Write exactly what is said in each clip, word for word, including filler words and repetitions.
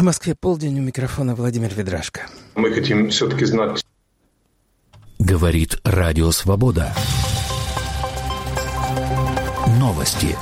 Москве полдень, у микрофона Владимир Ведрашко. Мы хотим все-таки знать. Говорит Радио Свобода. Новости.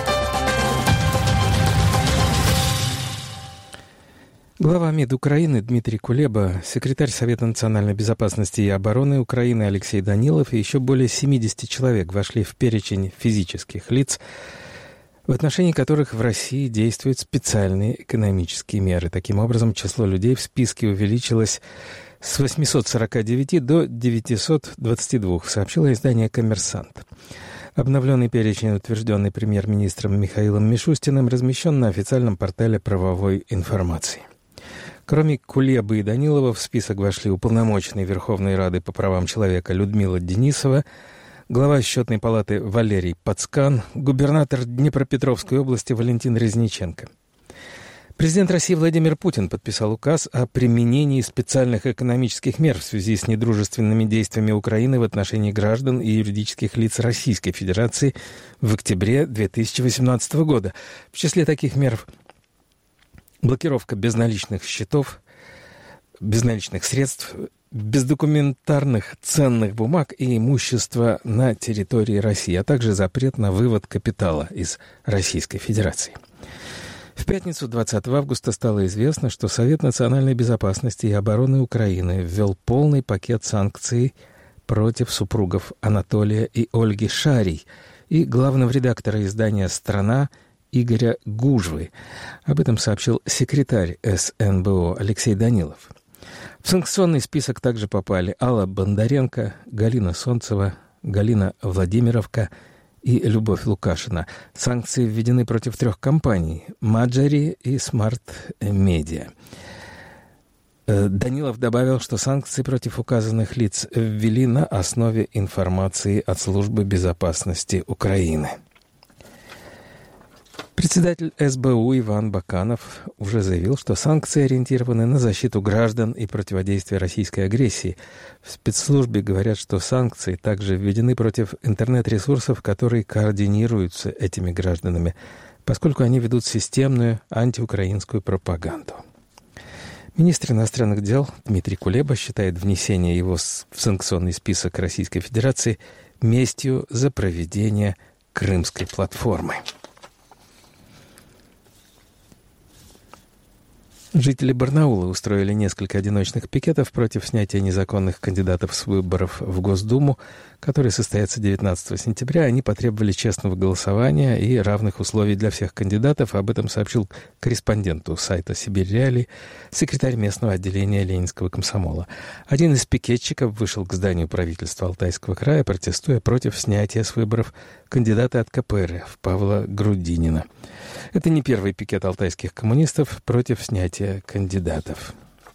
Глава МИД Украины Дмитрий Кулеба, секретарь Совета национальной безопасности и обороны Украины Алексей Данилов и еще более семьдесят человек вошли в перечень физических лиц, в отношении которых в России действуют специальные экономические меры. Таким образом, число людей в списке увеличилось с восьмисот сорока девяти до девятисот двадцати двух, сообщило издание «Коммерсант». Обновленный перечень, утвержденный премьер-министром Михаилом Мишустиным, размещен на официальном портале правовой информации. Кроме Кулебы и Данилова в список вошли уполномоченный Верховной Рады по правам человека Людмила Денисова, глава Счетной палаты Валерий Пацкан, губернатор Днепропетровской области Валентин Резниченко. Президент России Владимир Путин подписал указ о применении специальных экономических мер в связи с недружественными действиями Украины в отношении граждан и юридических лиц Российской Федерации в октябре две тысячи восемнадцатого года. В числе таких мер блокировка безналичных счетов, безналичных средств, бездокументарных ценных бумаг и имущества на территории России, а также запрет на вывод капитала из Российской Федерации. В пятницу, двадцатого августа, стало известно, что Совет национальной безопасности и обороны Украины ввел полный пакет санкций против супругов Анатолия и Ольги Шарий и главного редактора издания «Страна» Игоря Гужвы. Об этом сообщил секретарь эс эн бэ о Алексей Данилов. В санкционный список также попали Алла Бондаренко, Галина Солнцева, Галина Владимировка и Любовь Лукашина. Санкции введены против трех компаний – Маджари и Смарт Медиа. Данилов добавил, что санкции против указанных лиц ввели на основе информации от Службы безопасности Украины. Председатель эс бэ у Иван Баканов уже заявил, что санкции ориентированы на защиту граждан и противодействие российской агрессии. В спецслужбе говорят, что санкции также введены против интернет-ресурсов, которые координируются этими гражданами, поскольку они ведут системную антиукраинскую пропаганду. Министр иностранных дел Дмитрий Кулеба считает внесение его в санкционный список Российской Федерации местью за проведение Крымской платформы. Жители Барнаула устроили несколько одиночных пикетов против снятия незаконных кандидатов с выборов в Госдуму, которые состоятся девятнадцатого сентября. Они потребовали честного голосования и равных условий для всех кандидатов. Об этом сообщил корреспонденту сайта «Сибирь Реалии» секретарь местного отделения Ленинского комсомола. Один из пикетчиков вышел к зданию правительства Алтайского края, протестуя против снятия с выборов кандидата от ка пэ эр эф Павла Грудинина. Это не первый пикет алтайских коммунистов против снятия кандидатов.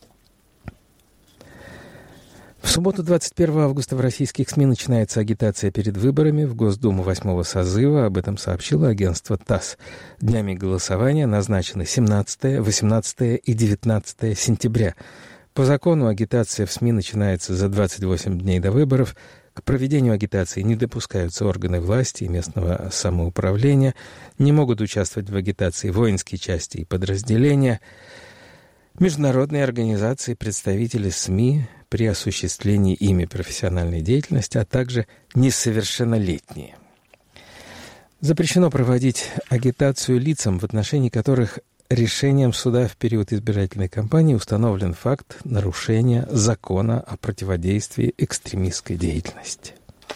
В субботу, двадцать первого августа, в российских СМИ начинается агитация перед выборами в Госдуму восьмого созыва. Об этом сообщило агентство ТАСС. Днями голосования назначены семнадцатое, восемнадцатое и девятнадцатое сентября. По закону агитация в СМИ начинается за двадцать восемь дней до выборов. К проведению агитации не допускаются органы власти и местного самоуправления, не могут участвовать в агитации воинские части и подразделения, международные организации, представители СМИ при осуществлении ими профессиональной деятельности, а также несовершеннолетние. Запрещено проводить агитацию лицам, в отношении которых решением суда в период избирательной кампании установлен факт нарушения закона о противодействии экстремистской деятельности.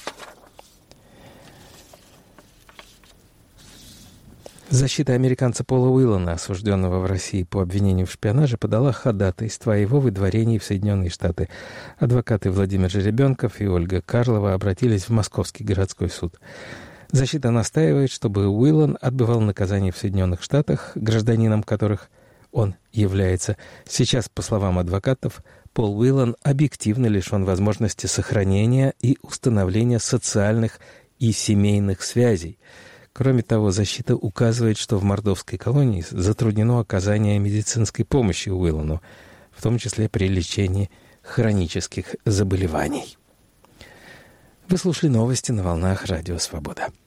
Защита американца Пола Уиллана, осужденного в России по обвинению в шпионаже, подала ходатайство о его выдворении в Соединенные Штаты. Адвокаты Владимир Жеребенков и Ольга Карлова обратились в Московский городской суд. Защита настаивает, чтобы Уиллан отбывал наказание в Соединенных Штатах, гражданином которых он является. Сейчас, по словам адвокатов, Пол Уиллан объективно лишен возможности сохранения и установления социальных и семейных связей. Кроме того, защита указывает, что в мордовской колонии затруднено оказание медицинской помощи Уиллану, в том числе при лечении хронических заболеваний. Вы слушали новости на волнах Радио Свобода.